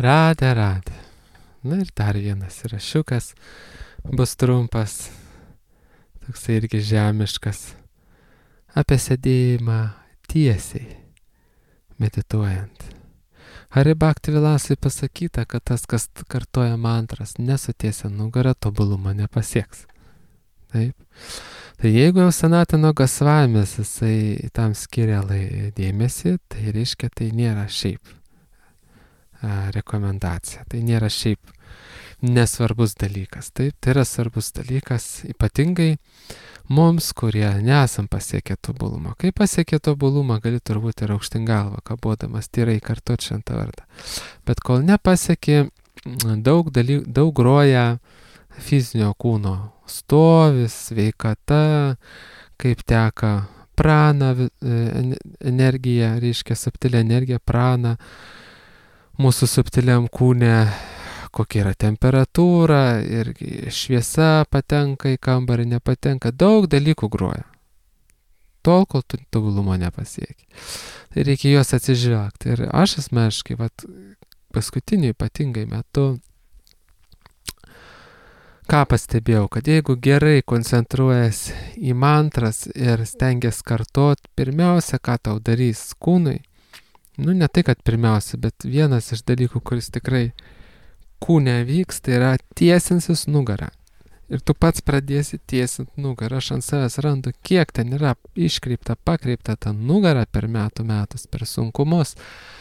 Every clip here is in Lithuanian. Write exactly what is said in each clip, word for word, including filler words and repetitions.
Radė, radė. Na ir dar vienas įrašiukas bus trumpas, toksai irgi žemiškas, apie sėdėjimą tiesiai, medituojant. Hari Bhakti Vilasai pasakyta, kad tas, kas kartoja mantras, nesutiesia nugarą, tobulumą nepasieks. Taip. Tai jeigu jau Sanatano Gosvamis jisai tam skiria dėmesį, tai reiškia, tai nėra šiaip a, rekomendacija, tai nėra šiaip nesvarbus dalykas. Taip, tai yra svarbus dalykas, ypatingai mums, kurie nesam pasiekę tobulumą. Kai pasiekę tobulumą, gali turbūt ir aukštin galvą, kabodamas tyrai kartuot šventą vardą. Bet kol nepasiekė, daug, daly, daug groja fizinio kūno stovis, sveikata, kaip teka prana energija, reiškia subtilė energija, prana, mūsų subtiliam kūne, kokia yra temperatūra ir šviesa patenka į kambarį, nepatenka, daug dalykų groja. Tol, kol tu tobulumo nepasieki. Tai reikia juos atsižvelgti. Ir aš asmeniškai, vat, paskutiniu ypatingai metu, ką pastebėjau, kad jeigu gerai koncentruojas į mantras ir stengias kartot, pirmiausia, ką tau darys kūnui, nu ne tai, kad pirmiausia, bet vienas iš dalykų, kuris tikrai kūne vyks, tai yra tiesinsis nugarą. Ir tu pats pradėsi tiesint nugarą. Aš ant savęs randu, kiek ten yra iškreipta, pakreipta ta nugara per metų metus, per sunkumus.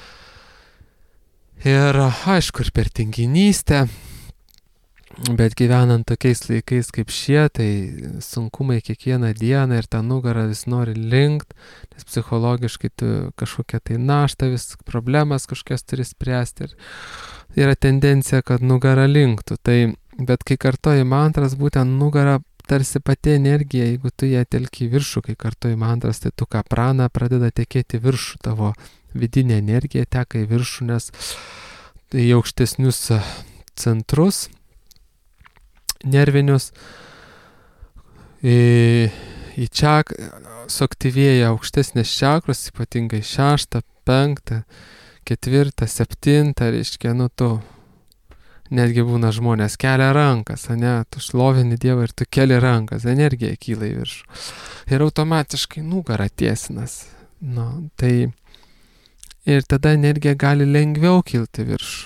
Ir aišku, ir per tinginystę. Bet gyvenant tokiais laikais kaip šie, tai sunkumai kiekvieną dieną ir tą nugarą vis nori linkt, nes psichologiškai tu kažkokią tai naštą, vis problemas kažkokias turi spręsti. Ir yra tendencija, kad nugara linktų. Tai, bet kai kartoji mantras, būtent nugara tarsi pati energija, jeigu tu ją telki į viršų, kai kartoji mantras, tai tu ką prana pradeda tekėti viršų, tavo vidinė energija teka į viršų, nes į aukštesnius centrus nervinius, į, į čak, suaktyvėja aukštesnės čakros, ypatingai šeštą, penktą, ketvirtą, septintą, reiškia, nu tu, netgi būna žmonės kelia rankas, ne, tu šlovini Dievą ir tu keli rankas, energija kyla į viršų. Ir automatiškai nugara tiesinas. Nu, tai ir tada energija gali lengviau kilti viršų.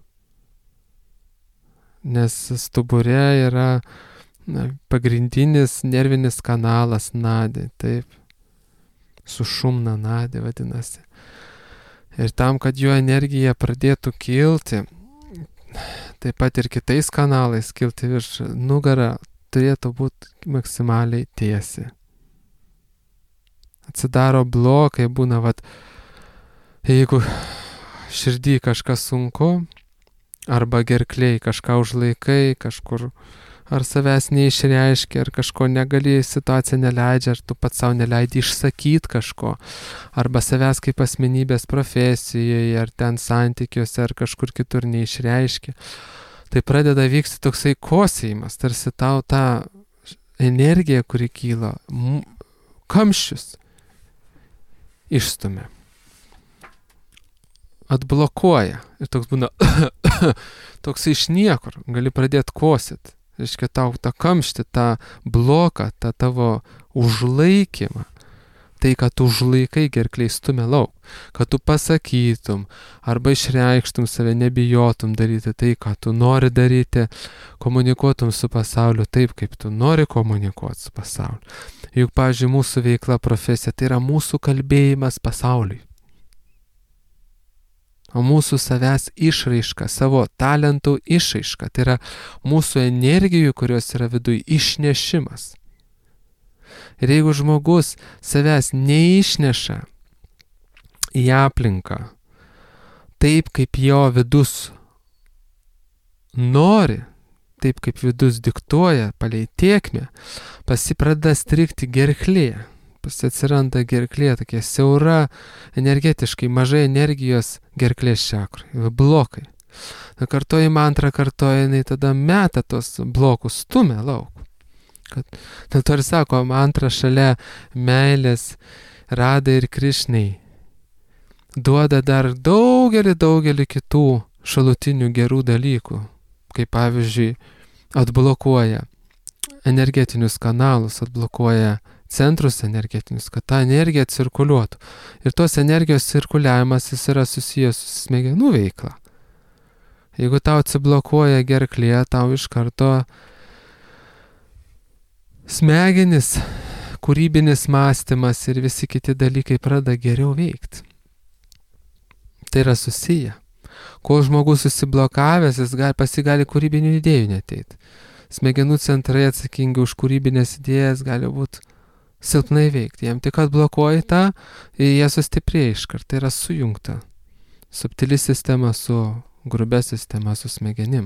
Nes stubure yra na, pagrindinis nervinis kanalas nadė, taip, sušumna nadė vadinasi. Ir tam, kad jo energija pradėtų kilti, taip pat ir kitais kanalais kilti virš, nugara turėtų būti maksimaliai tiesi. Atsidaro blokai, būna, vat, jeigu širdį kažkas sunku, arba gerkliai kažką užlaikai, kažkur ar savęs neišreiškia, ar kažko negali, situacija neleidžia, ar tu pats savo neleidi išsakyti kažko, arba savęs kaip asmenybės profesijoje, ar ten santykiuose, ar kažkur kitur neišreiškia. Tai pradeda vykti toksai kosėjimas, tarsi tau tą energiją, kuri kyla, kamščius išstumia. Atblokuoja. Ir toks būna, toks iš niekur, gali pradėti kosit. Reiškia, tau tą kamštį, tą bloką, tą tavo užlaikymą, tai, kad tu užlaikai gerkliai stumia lauk, kad tu pasakytum, arba išreikštum save, nebijotum daryti tai, ką tu nori daryti, komunikuotum su pasauliu taip, kaip tu nori komunikuoti su pasauliu. Juk, pavyzdžiui, mūsų veikla, profesija, tai yra mūsų kalbėjimas pasauliui. O mūsų savęs išraiška, savo talentų išraiška, tai yra mūsų energijų, kurios yra viduj, išnešimas. Ir jeigu žmogus savęs neišneša į aplinką, taip kaip jo vidus nori, taip kaip vidus diktuoja, palei tėkmę, pasipradeda strigti gerklėje. Atsiranda gerklė, tokia siaura, energetiškai mažai energijos gerklės čakrai, blokai. Kartoji mantrą, kartoji, jinai tada meta tos blokus, stumia lauk. Kad, dėl to ir sako, mantra šalia meilės Radai ir Krišnai duoda dar daugelį, daugelį kitų šalutinių gerų dalykų, kaip pavyzdžiui atblokuoja energetinius kanalus, atblokuoja centrus energetinius, kad ta energija cirkuliuotų. Ir tos energijos cirkuliavimas jis yra susijęs su smegenų veikla. Jeigu tau atsiblokuoja gerklė, tau iš karto smegenis, kūrybinis mąstymas ir visi kiti dalykai pradeda geriau veikti. Tai yra susiję. Kol žmogus susiblokavęs, jis gali, pasigali kūrybinių idėjų neteiti. Smegenų centrai atsakingi už kūrybinės idėjas gali būti silpnai veikti. Jam tik atblokuoji tą ir jie sustiprėja iškart. Tai yra sujungta. Subtili sistema su grubia sistema, su smegenim.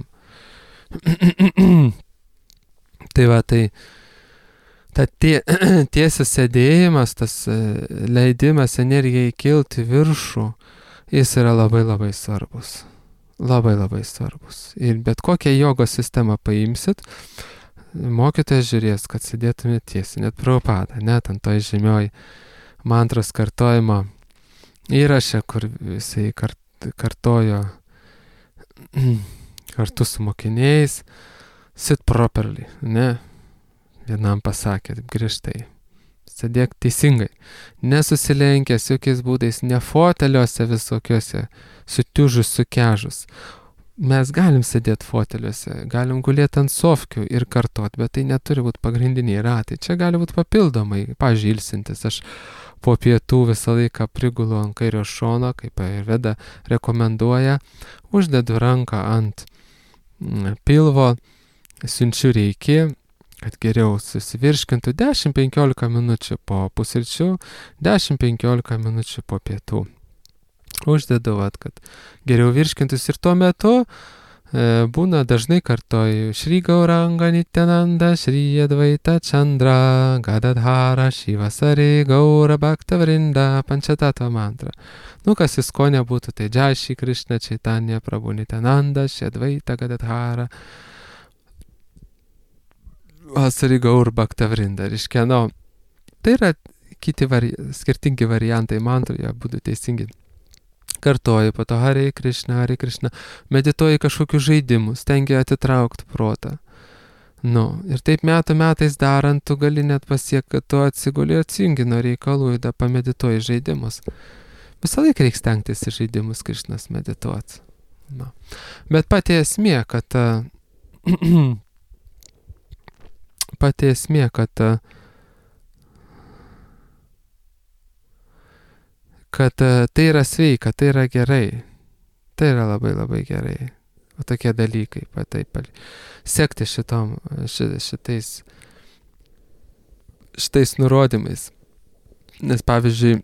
Tai va, tai ta tie, tiesias sėdėjimas, tas leidimas energijai kilti viršų, jis yra labai labai svarbus. Labai labai svarbus. Ir bet kokią jogos sistemą paimsit, mokytojas žiūrės, kad sėdėtumėt tiesiai, net Prabhupada, net ant toj žymioj mantros kartojimo įraše, kur jisai kart, kartojo kartu su mokiniais, sit properly, ne? Vienam pasakė, taip griežtai, sėdėk teisingai, nesusilenkęs jokiais būdais, ne foteliuose visokiuose, sutiužus, sukežus. Mes galim sėdėti foteliuose, galim gulėti ant sofkių ir kartot, bet tai neturi būti pagrindiniai ratai. Čia gali būti papildomai, pavyzdžiui, ilsintis. Aš po pietų visą laiką prigulu ant kairio šono, kaip Ayurveda rekomenduoja, uždedu ranką ant pilvo, siunčiu reiki, kad geriau susivirškintų dešimt penkiolika minučių po pusryčių, dešimt penkiolika minučių po pietų. Uždedu, vat, kad geriau virškintus ir tuo metu e, būna dažnai kartoju Šri Gauranga Nityananda, Šri Advaita Chandra, Gadadhara, Šivasari, Gaura Bhakta Vrinda, Pančatattva mantra. Nu, kas įskonė būtų, tai Jai Šri Krishna Chaitanya Prabhu Nityananda, Šri Advaita Gadadhara, Vasari Gaur Bhakta Vrinda. Reiškia, nu, tai yra kiti vari, skirtingi variantai mantrų, jie būtų teisingi. Kartoji, po to Hare Krishna, Hare Krishna, medituoji kažkokius žaidimus, stengia atitraukti protą. Nu, ir taip metų metais darant, tu gali net pasiekti, kad tu atsiguli atsijungi nuo reikalų ir da pamedituoji žaidimus. Visą laiką reikia stengtis į žaidimus Krishnas medituoti. Nu. Bet pati esmė, kad pati esmė, kad kad tai yra sveika, tai yra gerai. Tai yra labai labai gerai. O tokie dalykai, taip, sekti šitom, šitais, šitais nurodymais. Nes pavyzdžiui,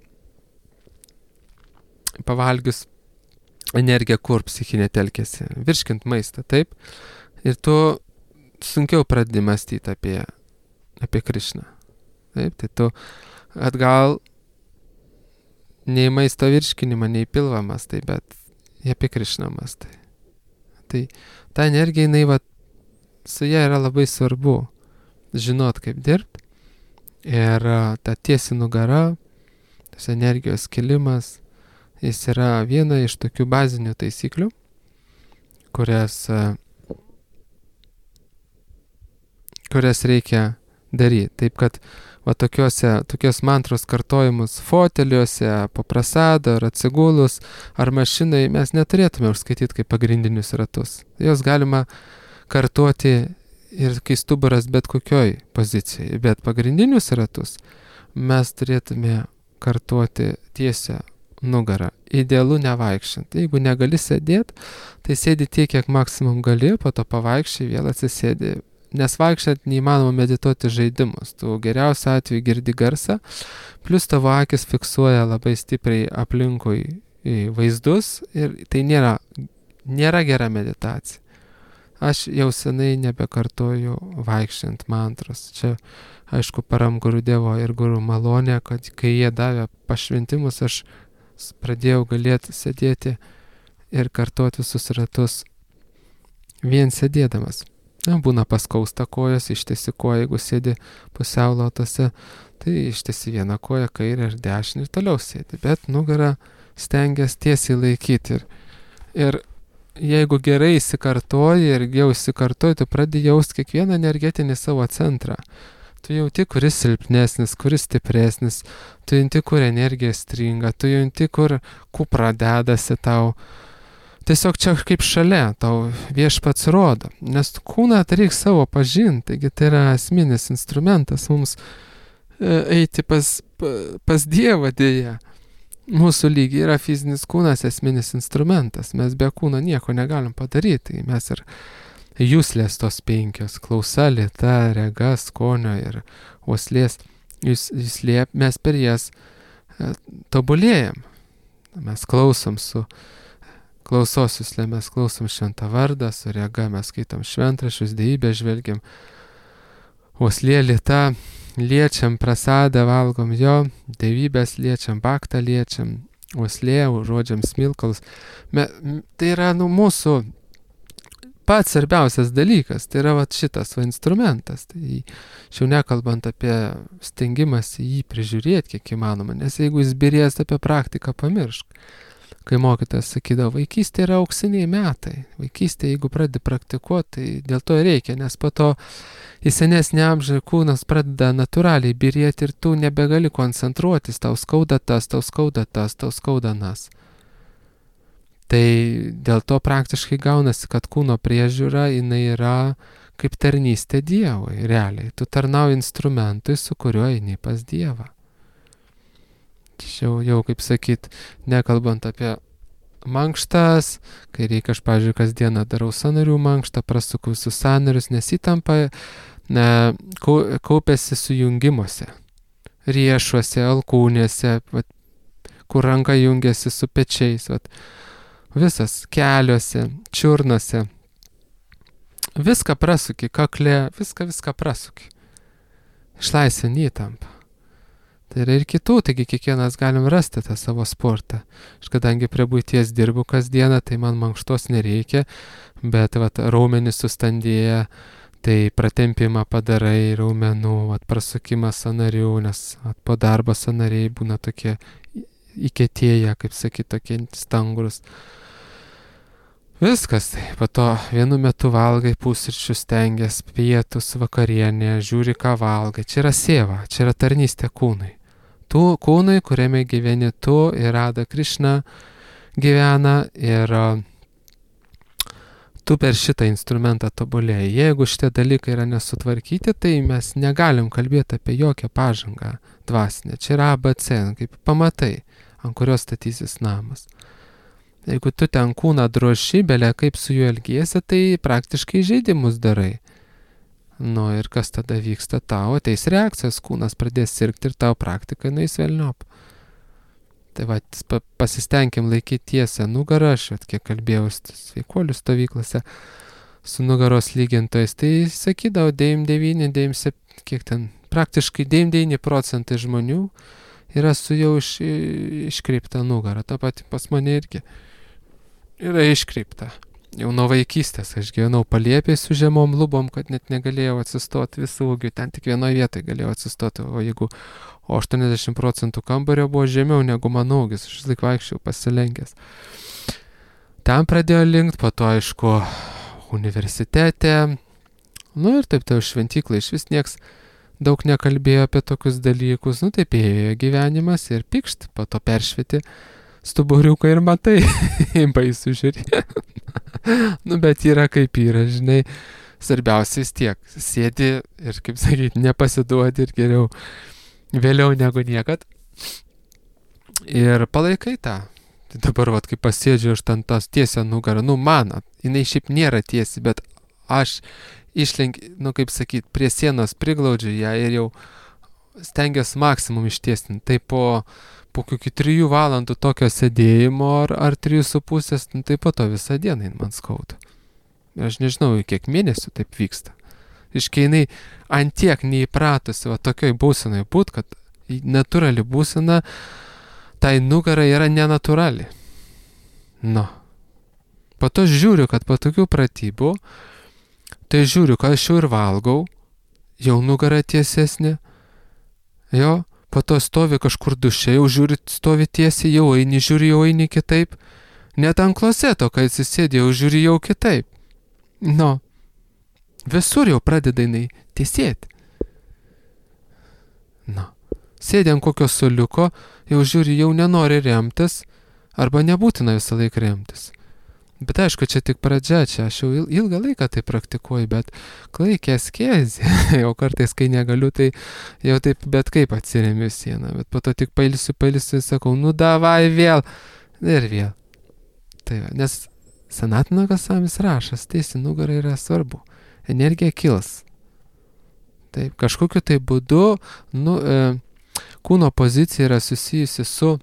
pavalgius energiją kur psichinė telkėsi, virškint maistą, taip, ir tu sunkiau pradedi mąstyti apie, apie Krishną. Taip, tai tu atgal nei maisto virškinimą, nei pilvą mastai, bet apie Krishną mastai. Tai ta energija, jinai, va, su ja yra labai svarbu žinot, kaip dirbti. Ir ta tiesi nugara, tas energijos kilimas, jis yra viena iš tokių bazinių taisyklių, kurias, kurias reikia daryti. Taip, kad va tokiuose, tokios mantros kartojimus foteliuose, po prasado, ar atsigulus, ar mašinai mes neturėtume užskaityti kaip pagrindinius ratus. Jos galima kartoti ir kai stuburas bet kokioj pozicijai, bet pagrindinius ratus mes turėtume kartoti tiesią nugarą. Idealu nevaikščiant. Jeigu negali sėdėti, tai sėdi tiek, kiek maksimum gali, po to pavaikščiai vėl atsisėdi. Nes vaikščiant neįmanoma medituoti žaidimus. Tu geriausiu atveju girdi garsą, plus tavo akis fiksuoja labai stipriai aplinkui vaizdus ir tai nėra, nėra gera meditacija. Aš jau senai nebekartoju vaikščiant mantros. Čia, aišku, param Guru Devo ir Guru malonė, kad kai jie davė pašventimus, aš pradėjau galėti sėdėti ir kartoti visus ratus vien sėdėdamas. Na, būna paskausta kojas, ištiesi koją, jeigu sėdi pusiau lotose, tai ištiesi vieną koją, kairę ir dešinę ir toliau sėdi. Bet nugarą stengiasi tiesiai laikyti. Ir, ir jeigu gerai įsikartoji ir jau įsikartoji, tu pradedi jausti kiekvieną energetinį savo centrą. Tu jauti, kuris silpnesnis, kuris stipresnis, tu jauti, kur energija stringa, tu jauti, kur kupra dedasi tau. Tiesiog čia kaip šalia tau viešpats rodo, nes kūną tai reikia savo pažinti, taigi tai yra esminis instrumentas mums eiti pas, pas Dievą dėja. Mūsų lygiai yra fizinis kūnas esminis instrumentas, mes be kūno nieko negalim padaryti, mes ir jūslės tos penkios, klausa, lyta, rega, skonio ir uoslės, jūs, jūs liep, mes per jas tobulėjam, mes klausom su klausos jūslė, mes klausom šventą vardą, su rega mes skaitom šventraščius, dievybę žvelgiam, uoslė, lyta, liečiam prasadą, valgom jo, dievybės liečiam, baktą liečiam, uoslė, užuodžiam smilkalus. Me, tai yra nu, mūsų pats svarbiausias dalykas, tai yra va, šitas va, instrumentas. Tai šiau nekalbant apie stengimąsi jį prižiūrėti kiek įmanoma, nes jeigu jis birės apie praktiką, pamiršk. Kai mokytojas sakydavo, vaikystė yra auksiniai metai. Vaikystė, jeigu pradedi praktikuoti, tai dėl to reikia, nes po to į senesnį amžių kūnas pradeda natūraliai birėti ir tu nebegali koncentruotis, tau skauda tas, tau skauda tas, tau skauda nas. Tai dėl to praktiškai gaunasi, kad kūno priežiūra, jinai yra kaip tarnystė Dievui, realiai. Tu tarnauji instrumentui, su kuriuo eini pas Dievą. Jau, jau kaip sakyt, nekalbant apie mankštas, kai reikia, aš, pavyzdžiui, kasdieną darau sąnarių mankštą, prasuku visus sąnarius, nes įtampa ne, kaupiasi sujungimuose, riešuose, alkūnėse, vat, kur ranka jungiasi su pečiais, vat, visas keliuose, čiurnose, viską prasuki, kaklė, viską, viską prasuki, išlaisvini įtampą. Tai yra ir kitų, taigi kiekvienas galim rasti tą savo sportą. Aš kadangi prie buities dirbu kasdieną, tai man mankštos nereikia, bet vat, raumenys sustandėja, tai pratempimą padarai raumenų, vat, prasukimą sąnarių, nes vat, po darbo sąnariai būna tokie įkietėję, kaip sakyt, tokie stangrus. Viskas, tai po to vienu metu valgai pusryčius, stengias, pietus, vakarienė, žiūri, ką valgai. Čia yra sėva, čia yra tarnystė kūnui. Tu kūnui, kuriame gyveni tu ir Rada Krišna gyvena ir tu per šitą instrumentą tobulėjai. Jeigu šitie dalykai yra nesutvarkyti, tai mes negalim kalbėti apie jokią pažangą dvasinę. Čia yra A B C, kaip pamatai, ant kurios statysis namas. Jeigu tu ten kūną droši, belė kaip su juo elgiesi, tai praktiškai žaidimus darai. Nu ir kas tada vyksta tau, ateis reakcijos, kūnas pradės sirgti ir tau praktika nueis velniop. Tai va, pasistengim laikyti tiesę nugarą, aš at kiek kalbėjau sveikuolių stovyklose su nugaros lygintojais, tai sakydavau devyniasdešimt devyni, devyniasdešimt septyni, kiek ten, praktiškai devyniasdešimt devyni procentai žmonių yra su jau iš, iškreipta nugara, ta pati pas mane irgi yra iškreipta. Jau nuo vaikystės aš gyvenau palėpėj su žemom lubom, kad net negalėjau atsistoti visų ūgių, ten tik vienoje vietoje galėjau atsistoti, o jeigu o aštuoniasdešimt procentų kambario buvo žemiau negu mano ūgis, aš vis laik vaikščiau pasilenkęs. Ten pradėjo linkt, po to aišku universitete, nu ir taip tai šventyklai, iš vis nieks daug nekalbėjo apie tokius dalykus, nu taip ėjo gyvenimas ir pikšt, po to peršvieti stuburiuką ir matai, baisu žiūrėti. Nu, bet yra kaip yra, žinai, svarbiausiais tiek, sėdi ir, kaip sakyti, nepasiduodi ir geriau vėliau negu niekad. Ir palaikai tą. Tai dabar, vat, kai pasėdžiu aš ten tas tiesią nugarą, nu, man, jinai šiaip nėra tiesi, bet aš išlenk, nu, kaip sakyti, prie sienos priglaudžiu ją ir jau stengiuosi maksimum ištiesinti. Tai po po kokių trijų valandų tokio sėdėjimo ar, ar trijų su pusės, nu, tai po to visą dieną man skauda. Aš nežinau, kiek mėnesių taip vyksta. Iškai jinai antiek neįpratusi va tokioj būsenai būt, kad natūrali būsena, tai nugara yra nenatūrali. Nu. Po to žiūriu, kad po tokių pratybų, tai žiūriu, kad aš jau ir valgau, jau nugara tiesesnė, jo, po to stovi kažkur duše, jau žiūri, stovi tiesiai, jau eini, žiūri, jau eini kitaip, Net ant kloseto, kai atsisėdėjau, žiūri jau kitaip. Nu, visur jau pradeda jinai tiesėti. Nu, sėdė ant kokio suoliuko, jau žiūri, jau nenori remtis, arba nebūtina visą laiką remtis. Bet aišku, čia tik pradžia, čia aš jau ilgą laiką tai praktikuoju, bet klaikę skėzį, jau kartais, kai negaliu, tai jau taip bet kaip atsiremiu sieną, bet po to tik pailsiu, pailsiu ir sakau, nu davai vėl, ir vėl. Tai va, nes Sanatana Gosamis rašas, teisi nugarą yra svarbu, energija kils. Taip, kažkokiu tai būdu, nu, e, kūno pozicija yra susijusi su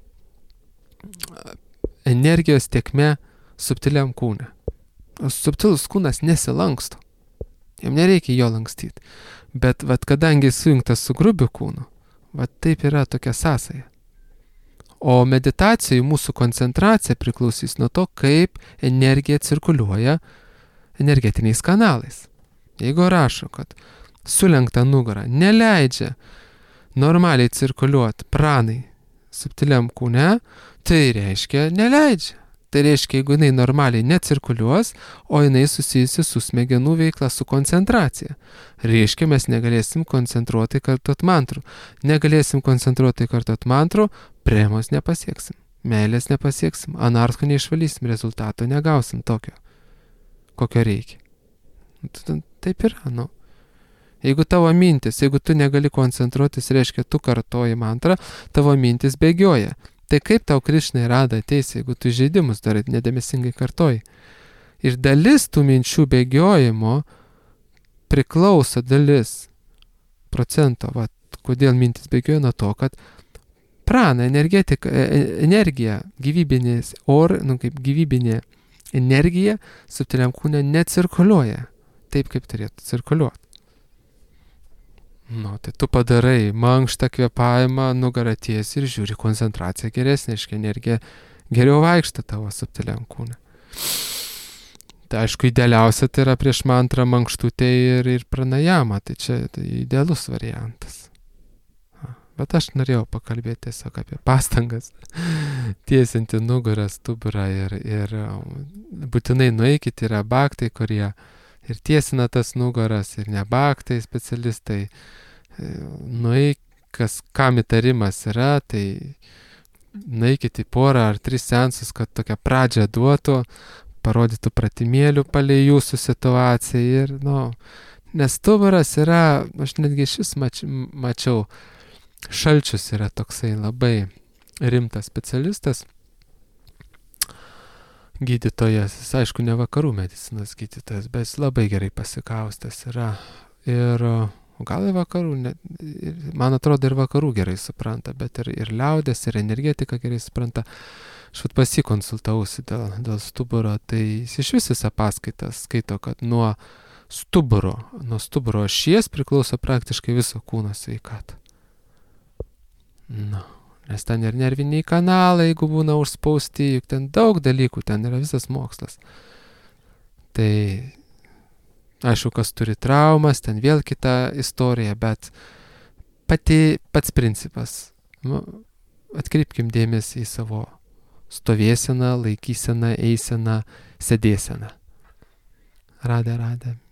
energijos tėkme subtiliam kūne. O subtilus kūnas nesilanksto. Jam nereikia jo lankstyti. Bet vat, kadangi sujungtas su grubiu kūnu, vat taip yra tokia sąsaja. O meditacijai mūsų koncentracija priklausys nuo to, kaip energija cirkuliuoja energetiniais kanalais. Jeigu rašo, kad sulenkta nugara neleidžia normaliai cirkuliuoti pranai subtiliam kūne, tai reiškia neleidžia. Tai reiškia, jeigu jinai normaliai necirkuliuos, o jinai susijusi su smegenų veikla, su koncentracija. Reiškia, mes negalėsim koncentruotai kartot mantrų. Negalėsim koncentruotai kartot mantrų, premos nepasieksim. Meilės nepasieksim. Anarcho neišvalysim, rezultato negausim tokio, kokio reikia. Taip yra, nu. Jeigu tavo mintis, jeigu tu negali koncentruotis, reiškia, tu kartoji mantrą, tavo mintis bėgioja. Tai kaip tau Krišnai rada ateis, jeigu tu žaidimus darai, nedėmesingai kartoji. Ir dalis tų minčių bėgiojimo priklauso dalis procento, va, kodėl mintis bėgioja nuo to, kad prana, energetika, energija, gyvybinės, or, nu kaip gyvybinė energija subtiliam kūne necirkuliuoja taip, kaip turėtų cirkuliuoti. Nu, tai tu padarai mankštą kvėpavimą, nugarą tiesi ir žiūri, koncentracija geresnė, reiškia, energija geriau vaikšta tavo subtiliam kūne. Tai aišku, idealiausia tai yra prieš mantrą mankštutė ir, ir pranajama, tai čia tai idealus variantas. Bet aš norėjau pakalbėti tiesiog apie pastangas, tiesinti nugarą, stuburą ir, ir būtinai nueikit, yra bhaktai, kurie ir tiesina tas nugaras, ir ne bhaktai specialistai. Nueik, kas, kam įtarimas yra, tai nueikit į porą ar tris seansus, kad tokią pradžią duotų, parodytų pratimėlių palei jūsų situaciją. Ir, nu, nes stuburas yra, aš netgi šis mač, mačiau, Šalčius yra toksai labai rimtas specialistas, gydytojas, jis aišku ne vakarų medicinos gydytojas, bet jis labai gerai pasikaustęs yra. Ir gal ir vakarų, ne, man atrodo ir vakarų gerai supranta, bet ir, ir liaudės, ir energetika gerai supranta. Aš vat pasikonsultausi dėl, dėl stuburo, tai jis iš vis visą paskaitą skaito, kad nuo stuburo, nuo stuburo ašies priklauso praktiškai viso kūno sveikata. Nu. Nes ten ir nerviniai kanalai, jeigu būna užspausti, juk ten daug dalykų, ten yra visas mokslas. Tai aišku, kas turi traumas, ten vėl kita istorija, bet pati, pats principas. Nu, atkreipkim dėmesį į savo stovėseną, laikyseną, eiseną, sėdėseną. Radė, radė.